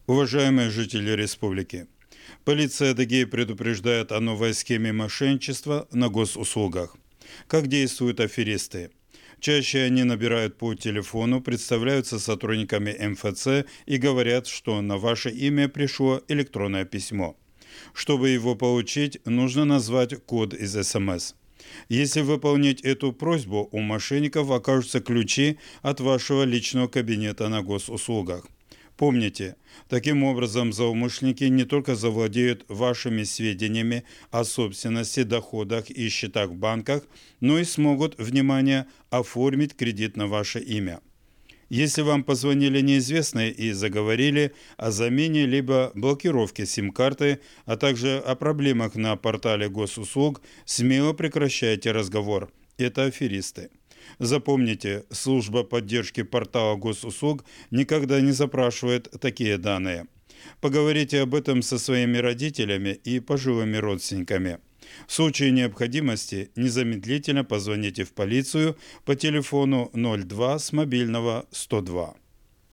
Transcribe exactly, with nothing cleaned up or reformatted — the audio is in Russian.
Уважаемые жители республики, полиция Адыгеи предупреждает о новой схеме мошенничества на госуслугах. Как действуют аферисты? Чаще они набирают по телефону, представляются сотрудниками эм эф цэ и говорят, что на ваше имя пришло электронное письмо. Чтобы его получить, нужно назвать код из эс эм эс. Если выполнить эту просьбу, у мошенников окажутся ключи от вашего личного кабинета на госуслугах. Помните, таким образом злоумышленники не только завладеют вашими сведениями о собственности, доходах и счетах в банках, но и смогут, внимание, оформить кредит на ваше имя. Если вам позвонили неизвестные и заговорили о замене либо блокировке сим-карты, а также о проблемах на портале госуслуг, смело прекращайте разговор. Это аферисты. Запомните, служба поддержки портала госуслуг никогда не запрашивает такие данные. Поговорите об этом со своими родителями и пожилыми родственниками. В случае необходимости незамедлительно позвоните в полицию по телефону ноль два с мобильного сто два.